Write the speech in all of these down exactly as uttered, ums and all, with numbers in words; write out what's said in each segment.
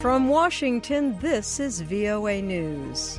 From Washington, this is V O A News.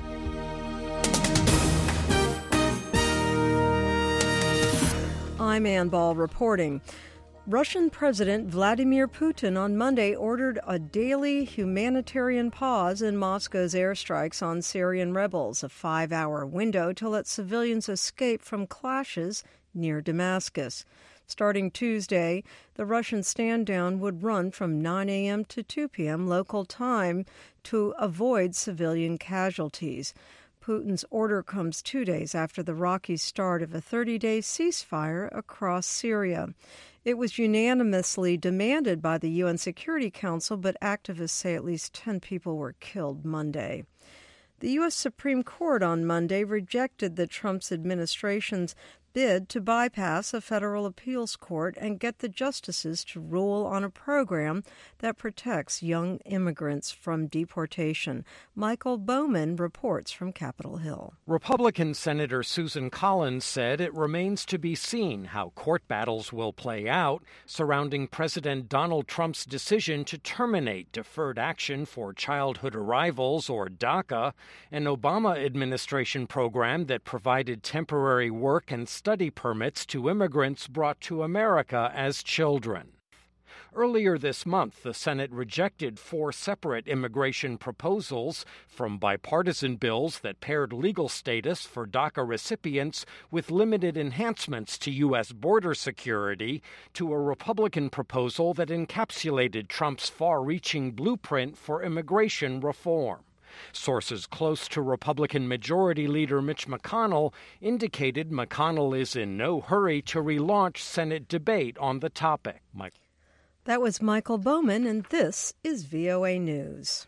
I'm Ann Ball reporting. Russian President Vladimir Putin on Monday ordered a daily humanitarian pause in Moscow's airstrikes on Syrian rebels, a five-hour window to let civilians escape from clashes near Damascus. Starting Tuesday, the Russian stand-down would run from nine a.m. to two p.m. local time to avoid civilian casualties. Putin's order comes two days after the rocky start of a thirty-day ceasefire across Syria. It was unanimously demanded by the U N Security Council, but activists say at least ten people were killed Monday. The U S Supreme Court on Monday rejected the Trump administration's bid to bypass a federal appeals court and get the justices to rule on a program that protects young immigrants from deportation. Michael Bowman reports from Capitol Hill. Republican Senator Susan Collins said it remains to be seen how court battles will play out surrounding President Donald Trump's decision to terminate Deferred Action for Childhood Arrivals, or DACA, an Obama administration program that provided temporary work and study permits to immigrants brought to America as children. Earlier this month, the Senate rejected four separate immigration proposals from bipartisan bills that paired legal status for DACA recipients with limited enhancements to U S border security to a Republican proposal that encapsulated Trump's far-reaching blueprint for immigration reform. Sources close to Republican Majority Leader Mitch McConnell indicated McConnell is in no hurry to relaunch Senate debate on the topic. Mike. That was Michael Bowman, and this is V O A News.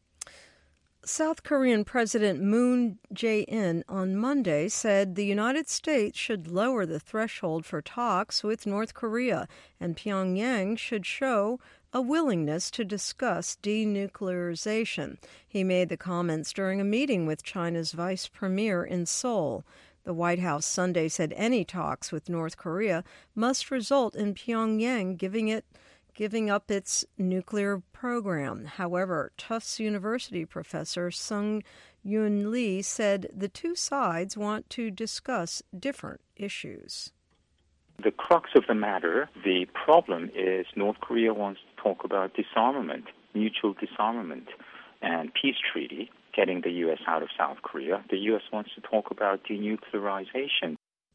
South Korean President Moon Jae-in on Monday said the United States should lower the threshold for talks with North Korea, and Pyongyang should show a willingness to discuss denuclearization. He made the comments during a meeting with China's vice premier in Seoul. The White House Sunday said any talks with North Korea must result in Pyongyang giving it giving up its nuclear program. However, Tufts University professor Sung Yoon Lee said the two sides want to discuss different issues. The crux of the matter, the problem is North Korea wants to talk about disarmament, mutual disarmament, and peace treaty, getting the U S out of South Korea. The U S wants to talk about denuclearization.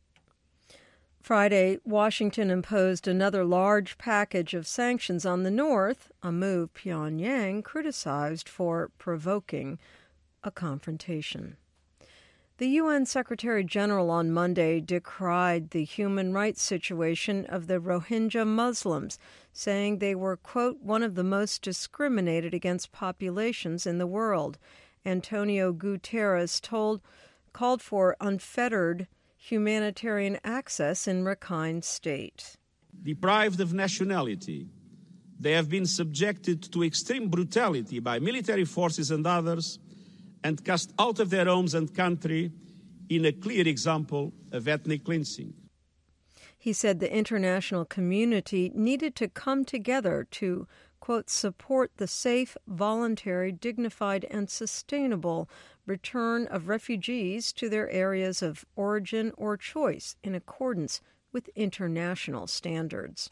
Friday, Washington imposed another large package of sanctions on the North, a move Pyongyang criticized for provoking a confrontation. The U N Secretary-General on Monday decried the human rights situation of the Rohingya Muslims, saying they were, quote, one of the most discriminated against populations in the world. Antonio Guterres told, called for unfettered humanitarian access in Rakhine State. Deprived of nationality, they have been subjected to extreme brutality by military forces and others, and cast out of their homes and country in a clear example of ethnic cleansing. He said the international community needed to come together to, quote, support the safe, voluntary, dignified, and sustainable return of refugees to their areas of origin or choice in accordance with international standards.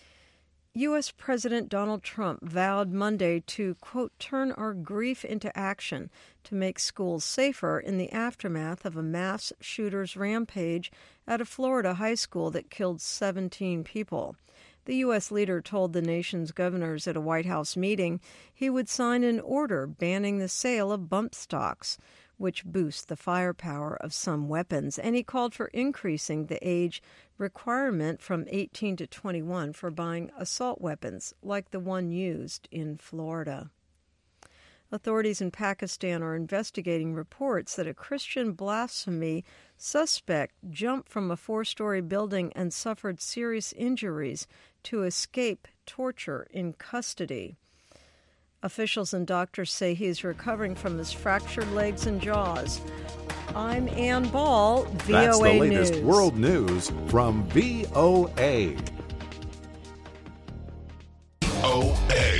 U S. President Donald Trump vowed Monday to, quote, turn our grief into action to make schools safer in the aftermath of a mass shooter's rampage at a Florida high school that killed seventeen people. The U S leader told the nation's governors at a White House meeting he would sign an order banning the sale of bump stocks, which boost the firepower of some weapons, and he called for increasing the age requirement from eighteen to twenty-one for buying assault weapons like the one used in Florida. Authorities in Pakistan are investigating reports that a Christian blasphemy suspect jumped from a four-story building and suffered serious injuries to escape torture in custody. Officials and doctors say he is recovering from his fractured legs and jaws. I'm Ann Ball, V O A News. That's the latest News. world news from V O A.